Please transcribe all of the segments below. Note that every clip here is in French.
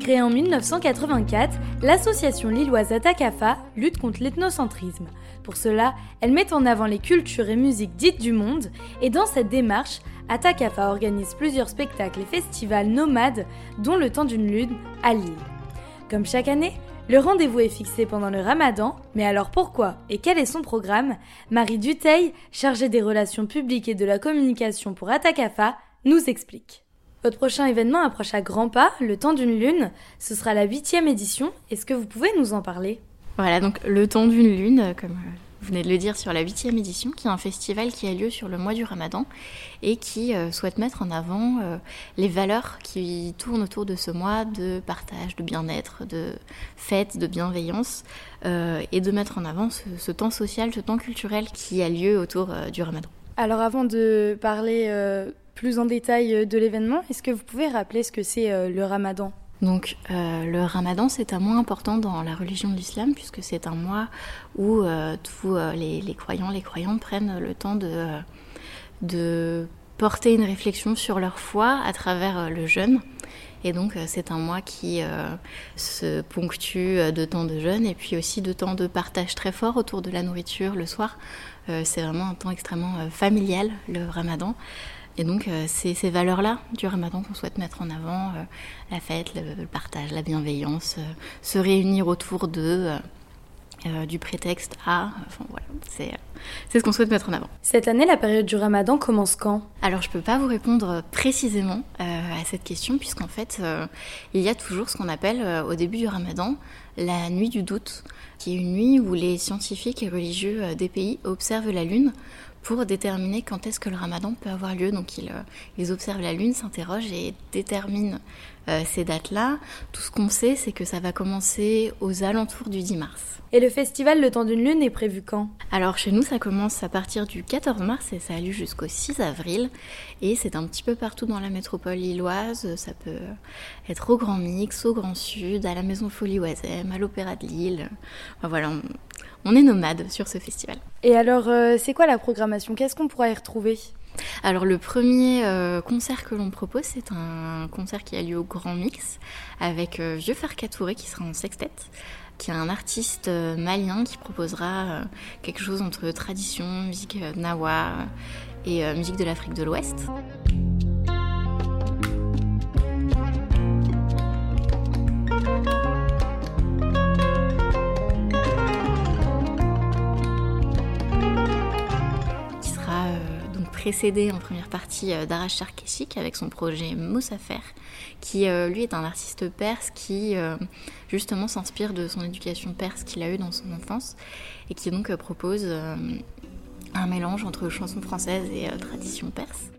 Créée en 1984, l'association lilloise Atakafa lutte contre l'ethnocentrisme. Pour cela, elle met en avant les cultures et musiques dites du monde, et dans cette démarche, Atakafa organise plusieurs spectacles et festivals nomades, dont le temps d'une lune à Lille. Comme chaque année, le rendez-vous est fixé pendant le Ramadan, mais alors pourquoi et quel est son programme ? Marie Dutheil, chargée des relations publiques et de la communication pour Atakafa, nous explique. Votre prochain événement approche à grands pas, le temps d'une lune. Ce sera la 8e édition. Est-ce que vous pouvez nous en parler ? Voilà, donc le temps d'une lune, comme vous venez de le dire, sur la 8e édition, qui est un festival qui a lieu sur le mois du Ramadan et qui souhaite mettre en avant les valeurs qui tournent autour de ce mois de partage, de bien-être, de fête, de bienveillance et de mettre en avant ce temps social, ce temps culturel qui a lieu autour du Ramadan. Alors avant de parler plus en détail de l'événement, est-ce que vous pouvez rappeler ce que c'est le Ramadan ? Donc le Ramadan, c'est un mois important dans la religion de l'islam puisque c'est un mois où tous les croyants, les croyantes prennent le temps de porter une réflexion sur leur foi à travers le jeûne. Et donc c'est un mois qui se ponctue de temps de jeûne et puis aussi de temps de partage très fort autour de la nourriture le soir. C'est vraiment un temps extrêmement familial, le Ramadan. Et donc, c'est ces valeurs-là du Ramadan qu'on souhaite mettre en avant, la fête, le partage, la bienveillance, se réunir autour du prétexte à... Enfin voilà, c'est ce qu'on souhaite mettre en avant. Cette année, la période du Ramadan commence quand ? Alors, je ne peux pas vous répondre précisément à cette question, puisqu'en fait, il y a toujours ce qu'on appelle, au début du Ramadan, la nuit du doute, qui est une nuit où les scientifiques et religieux des pays observent la lune pour déterminer quand est-ce que le Ramadan peut avoir lieu. Donc ils observent la lune, s'interrogent et déterminent ces dates-là. Tout ce qu'on sait, c'est que ça va commencer aux alentours du 10 mars. Et le festival Le Temps d'une Lune est prévu quand ? Alors chez nous, ça commence à partir du 14 mars et ça a lieu jusqu'au 6 avril. Et c'est un petit peu partout dans la métropole lilloise. Ça peut être au Grand Mix, au Grand Sud, à la Maison Folie Oisem, à l'Opéra de Lille. Enfin, voilà, on est nomade sur ce festival. Et alors, c'est quoi la programmation ? Qu'est-ce qu'on pourra y retrouver ? Alors le premier concert que l'on propose, c'est un concert qui a lieu au Grand Mix avec Vieux Farka Touré qui sera en sextet, qui est un artiste malien qui proposera quelque chose entre tradition, musique nawa et musique de l'Afrique de l'Ouest. Précédé en première partie d'Arash Sarkisic avec son projet Moussafer, qui lui est un artiste perse qui justement s'inspire de son éducation perse qu'il a eue dans son enfance et qui donc propose un mélange entre chansons françaises et tradition perse.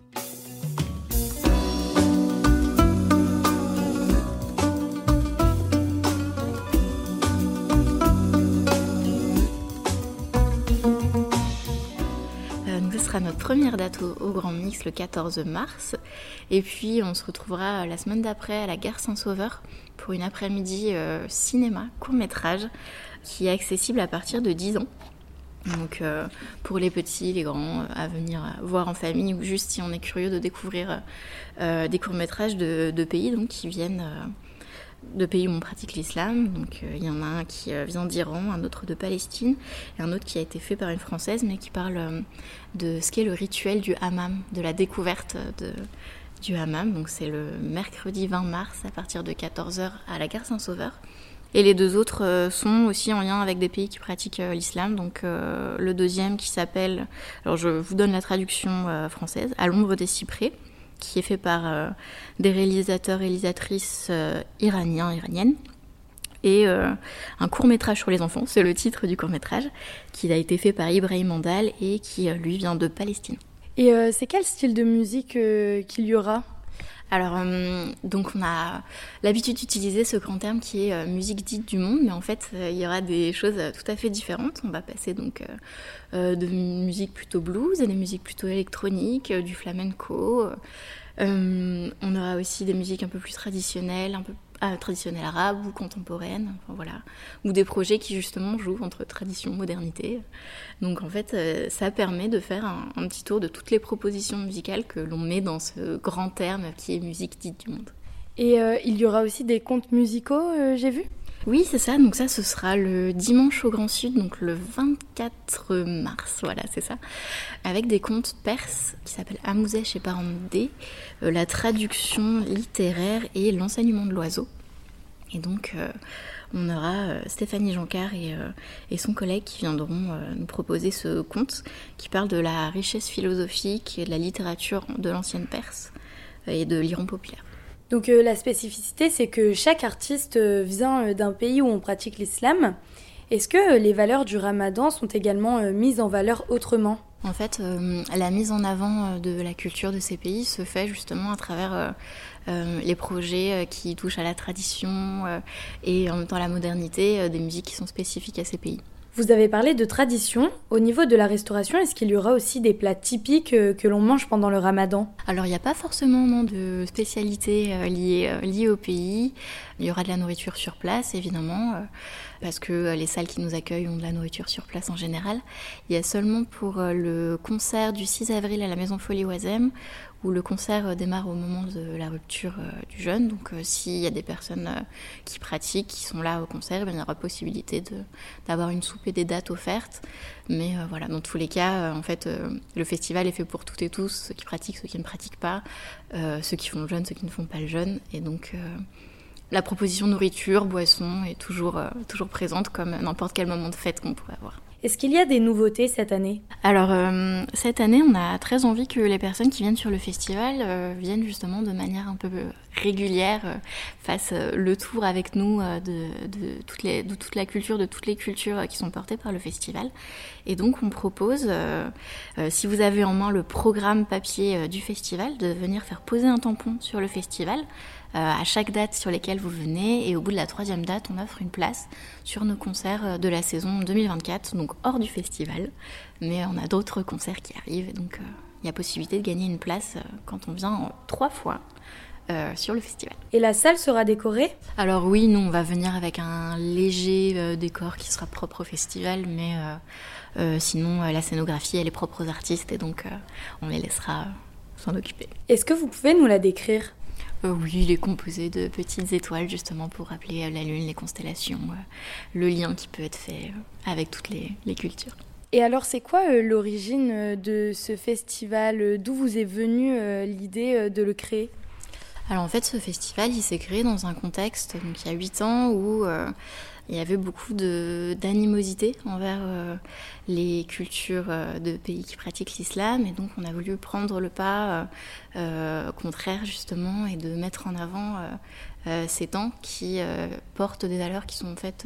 Ce sera notre première date au Grand Mix le 14 mars et puis on se retrouvera la semaine d'après à la Gare Saint-Sauveur pour une après-midi cinéma court-métrage qui est accessible à partir de 10 ans. Donc pour les petits, les grands, à venir voir en famille ou juste si on est curieux de découvrir des courts-métrages de pays donc, qui viennent de pays où on pratique l'islam. Donc il y en a un qui vient d'Iran, un autre de Palestine et un autre qui a été fait par une Française mais qui parle de ce qu'est le rituel du hammam, de la découverte du hammam. Donc c'est le mercredi 20 mars à partir de 14h à la Gare Saint-Sauveur. Et les deux autres sont aussi en lien avec des pays qui pratiquent l'islam. Donc le deuxième qui s'appelle, alors je vous donne la traduction française, À l'ombre des cyprès, qui est fait par des réalisateurs et réalisatrices iraniennes. Et un court-métrage sur les enfants, c'est le titre du court-métrage, qui a été fait par Ibrahim Mandal et qui, lui, vient de Palestine. Et c'est quel style de musique qu'il y aura ? Alors, donc on a l'habitude d'utiliser ce grand terme qui est musique dite du monde, mais en fait, il y aura des choses tout à fait différentes. On va passer donc de musique plutôt blues et des musiques plutôt électroniques, du flamenco. On aura aussi des musiques un peu plus traditionnelles, traditionnelles arabes ou contemporaines, enfin, voilà, ou des projets qui justement jouent entre tradition et modernité. Donc en fait, ça permet de faire un petit tour de toutes les propositions musicales que l'on met dans ce grand terme qui est musique dite du monde. Et il y aura aussi des contes musicaux, j'ai vu ? Oui, c'est ça. Donc ça, ce sera le dimanche au Grand Sud, donc le 24 mars, voilà, c'est ça. Avec des contes perses qui s'appellent Amouzeh chez Parandé, la traduction littéraire et l'enseignement de l'oiseau. Et donc, on aura Stéphanie Jancard et son collègue qui viendront nous proposer ce conte qui parle de la richesse philosophique et de la littérature de l'ancienne Perse et de l'Iran populaire. Donc la spécificité, c'est que chaque artiste vient d'un pays où on pratique l'islam. Est-ce que les valeurs du ramadan sont également mises en valeur autrement ? En fait, la mise en avant de la culture de ces pays se fait justement à travers les projets qui touchent à la tradition et en même temps à la modernité, des musiques qui sont spécifiques à ces pays. Vous avez parlé de tradition. Au niveau de la restauration, est-ce qu'il y aura aussi des plats typiques que l'on mange pendant le ramadan ? Alors, il n'y a pas forcément de spécialité liée au pays. Il y aura de la nourriture sur place, évidemment, parce que les salles qui nous accueillent ont de la nourriture sur place en général. Il y a seulement pour le concert du 6 avril à la Maison Folie Oisem, où le concert démarre au moment de la rupture du jeûne. Donc s'il y a des personnes qui pratiquent, qui sont là au concert, il y aura possibilité d'avoir une soupe et des dates offertes. Mais voilà, dans tous les cas, en fait, le festival est fait pour toutes et tous, ceux qui pratiquent, ceux qui ne pratiquent pas, ceux qui font le jeûne, ceux qui ne font pas le jeûne. Et donc la proposition nourriture, boisson est toujours présente comme n'importe quel moment de fête qu'on pourrait avoir. Est-ce qu'il y a des nouveautés cette année ? Alors, cette année, on a très envie que les personnes qui viennent sur le festival viennent justement de manière un peu régulière, fassent le tour avec nous de toute la culture, de toutes les cultures qui sont portées par le festival. Et donc, on propose, si vous avez en main le programme papier du festival, de venir faire poser un tampon sur le festival à chaque date sur lesquelles vous venez, et au bout de la 3e date, on offre une place sur nos concerts de la saison 2024, donc hors du festival, mais on a d'autres concerts qui arrivent, donc il y a possibilité de gagner une place quand on vient 3 fois sur le festival. Et la salle sera décorée ? Alors oui, nous on va venir avec un léger décor qui sera propre au festival, mais sinon la scénographie elle est propre aux artistes, et donc on les laissera s'en occuper. Est-ce que vous pouvez nous la décrire ? Oui, il est composé de petites étoiles justement pour rappeler la lune, les constellations, le lien qui peut être fait avec toutes les cultures. Et alors c'est quoi l'origine de ce festival ? D'où vous est venue l'idée de le créer ? Alors en fait ce festival il s'est créé dans un contexte donc, il y a 8 ans où il y avait beaucoup d'animosité envers les cultures de pays qui pratiquent l'islam, et donc on a voulu prendre le pas contraire justement et de mettre en avant ces temps qui portent des valeurs qui sont en fait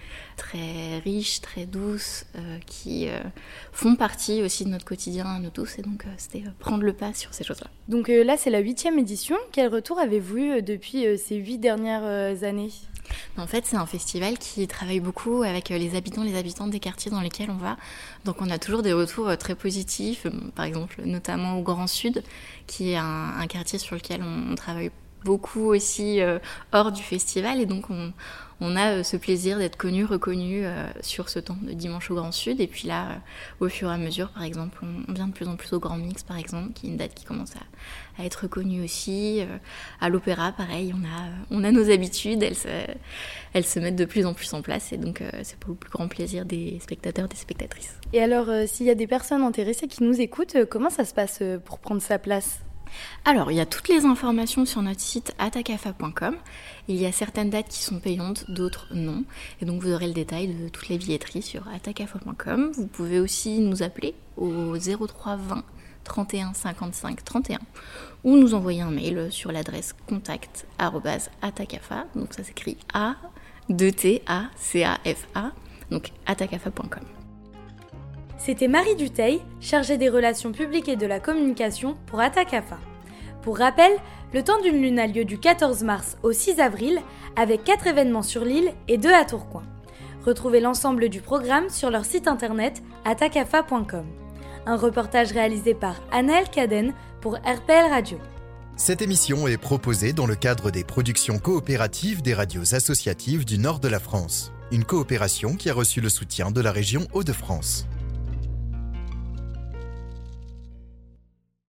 très riches, très douces, qui font partie aussi de notre quotidien à nous tous, et donc c'était prendre le pas sur ces choses-là. Donc là c'est la 8e édition. Quel retour avez-vous eu depuis ces 8 dernières années ? En fait, c'est un festival qui travaille beaucoup avec les habitantes des quartiers dans lesquels on va. Donc on a toujours des retours très positifs, par exemple notamment au Grand Sud, qui est un quartier sur lequel on travaille beaucoup aussi hors du festival, et donc on a ce plaisir d'être connu, reconnu sur ce temps de dimanche au Grand Sud. Et puis là, au fur et à mesure, par exemple, on vient de plus en plus au Grand Mix, par exemple, qui est une date qui commence à être reconnue aussi. À l'Opéra, pareil, on a nos habitudes, elles se mettent de plus en plus en place, et donc c'est pour le plus grand plaisir des spectateurs, des spectatrices. Et alors, s'il y a des personnes intéressées qui nous écoutent, comment ça se passe pour prendre sa place ? Alors, il y a toutes les informations sur notre site atakafa.com. Il y a certaines dates qui sont payantes, d'autres non. Et donc, vous aurez le détail de toutes les billetteries sur atakafa.com. Vous pouvez aussi nous appeler au 03 20 31 55 31 ou nous envoyer un mail sur l'adresse contact@atakafa. Donc, ça s'écrit A-2-T-A-C-A-F-A. Donc, atakafa.com. C'était Marie Dutheil, chargée des relations publiques et de la communication pour Atakafa. Pour rappel, le temps d'une lune a lieu du 14 mars au 6 avril, avec 4 événements sur l'île et 2 à Tourcoing. Retrouvez l'ensemble du programme sur leur site internet atakafa.com. Un reportage réalisé par Anaëlle Caden pour RPL Radio. Cette émission est proposée dans le cadre des productions coopératives des radios associatives du nord de la France. Une coopération qui a reçu le soutien de la région Hauts-de-France.